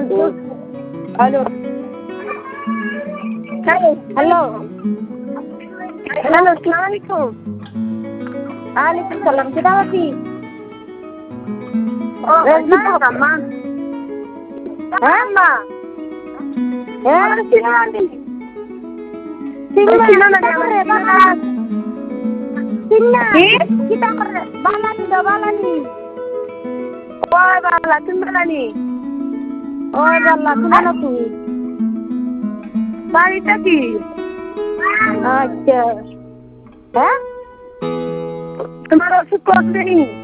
hello hello hello আসসালামু আলাইকুম ওয়ালাইকুম সালাম কেডা আছি ও আম্মা হ্যাঁ মা হ্যাঁ সিনানি সিন্না কিটা করে বালানি দাও বালানি ওই বালা তুমি বালানি ওই বালা তুমি না তুমি বাড়িটা কি আচ্ছা হ্যাঁ তোমার ওষুধ কোন দিন